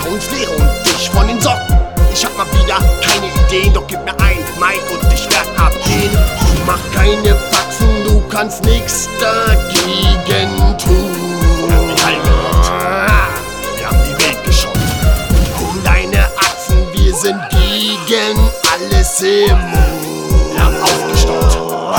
Vertrauenslehre und dich von den Socken. Ich hab mal wieder keine Ideen, doch gib mir ein Mic und ich werd abgehen. Mach keine Faxen, du kannst nix dagegen tun. Wir haben die Welt geschockt. Hol deine Achsen, wir sind gegen alles immun. Wir haben aufgestockt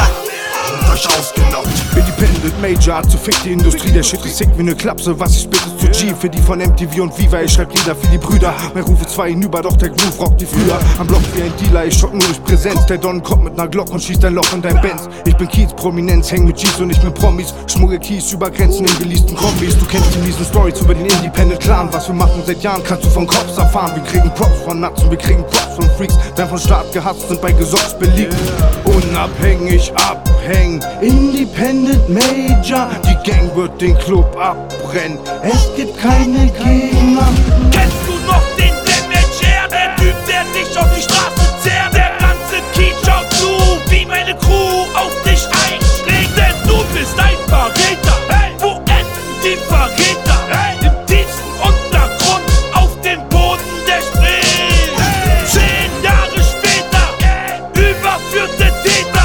und euch ausgenockt. Independent Major, Art zu fick die Industrie. Der Shit ist sick wie ne Klapse, was ich spit ist zu G. Für die von MTV und Viva, ich schreib Lieder für die Brüder. Mein Ruf ist zwar hinüber, doch der Groove rockt die früher. Am Block wie ein Dealer, ich schock nur durch Präsenz. Der Don kommt mit ner Glock und schießt ein Loch in dein Benz. Ich bin Kiez, Prominenz, häng mit G's und ich mit Promis. Schmuggel Kies über Grenzen in geleasten Kombis. Du kennst die miesen Stories über den Independent Clan. Was wir machen seit Jahren, kannst du von Cops erfahren. Wir kriegen Props von Nuts und wir kriegen Props von Freaks. Werden von Staat gehasst, sind bei Gesocks beliebt. Unabhängig abhängen, Independent Major. Die Gang wird den Club abbrennen, es gibt keine Gegner. Kennst du noch den Damager? Der Typ, der dich auf die Straße zerrt. Der ganze Kiez schaut zu, wie meine Crew auf dich einschlägt. Denn du bist ein Verräter. Hey, wo enden die Verräter? Hey, im tiefsten Untergrund, auf dem Boden der Spree. Hey, 10 Jahre später, überführte Täter.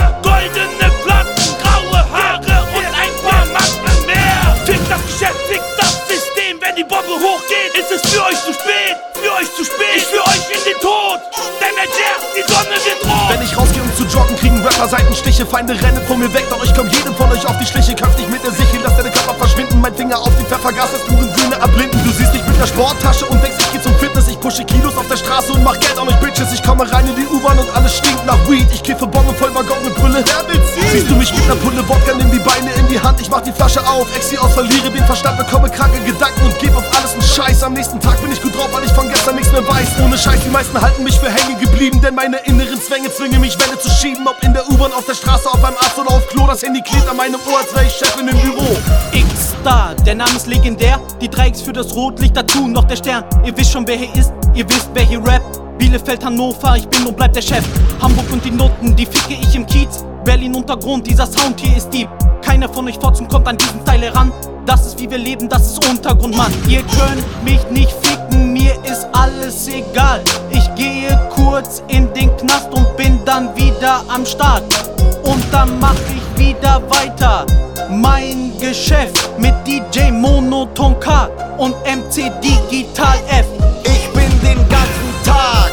Goldene Platten, graue Haare und ein paar Masken mehr. Fickt das Geschäft, fickt das System. Wenn die Bombe hochgeht, ist es für euch zu spät. Für euch zu spät, ich führ euch in den Tod. Damager, die Sonne wird rot. Wenn ich rausgehe, um zu joggen, kriegen Rapper Seitenstiche. Feinde rennen von mir weg, doch ich komm jedem von euch auf die Schliche. Kampf dich mit der Sichel, lass deine Körper verschwinden. Mein Finger auf die Pfeffergas, das Grüne erblinden. Du siehst mich mit der Sporttasche und denkst, ich geh zum Fitness. Ich pushe Kilos auf der Straße und mach Geld an euch Bitches. Ich komme rein in die U-Bahn und alles stinkt nach Weed. Ich kiffe Bomben voll Waggon mit Brille. Siehst du mich mit ner Pulle Wodka, nimm die Beine in die Hand. Ich mach die Flasche auf, exi aus, verliere den Verstand, bekomme kranke Gedanken und geb auf alles einen Scheiß. Am nächsten Tag bin ich gut drauf, weil ich von gestern nichts mehr weiß. Ohne Scheiß, die meisten halten mich für hängen geblieben, denn meine inneren Zwänge zwingen mich, Wände zu schieben. Ob in der U-Bahn, auf der Straße, ob beim Arzt oder auf Klo, das Handy klebt an meinem Ohr, als wär ich Chef in dem Büro. X-Star, der Name ist legendär. Die 3X für das Rotlicht, dazu noch der Stern. Ihr wisst schon, wer hier ist, ihr wisst, wer hier rappt. Bielefeld, Hannover, ich bin und bleib der Chef. Hamburg und die Noten, die ficke ich im Kiez. Berlin Untergrund, dieser Sound hier ist deep. Keiner von euch Fotzen kommt an diesen Style heran. Das ist wie wir leben, das ist Untergrund, Mann. Ihr könnt mich nicht ficken, mir ist alles egal. Ich gehe kurz in den Knast und bin dann wieder am Start. Und dann mach ich wieder weiter mein Geschäft mit DJ Monoton K und MC Digital F. Ich bin den ganzen Tag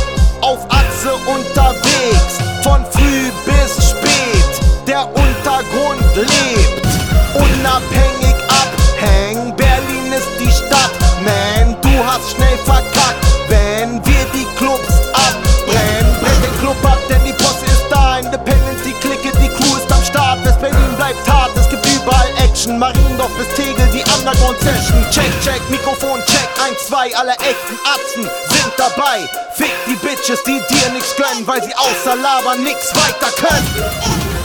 auf Achse unterwegs, von früh bis spät, der Untergrund lebt. Unabhängig abhängen, Berlin ist die Stadt, man, du hast schnell verkackt, wenn wir die Clubs abbrennen. Brennt den Club ab, denn die Posse ist da, Independent, die Clique, die Crew ist am Start. West-Berlin bleibt hart, es gibt überall Action, Mariendorf bis Tegel, die Underground-Session. Check, check, Mikrofon, check, 1, 2, alle echten Atzen sind dabei. Fick die Bitches, die dir nix gönnen, weil sie außer labern nix weiter können.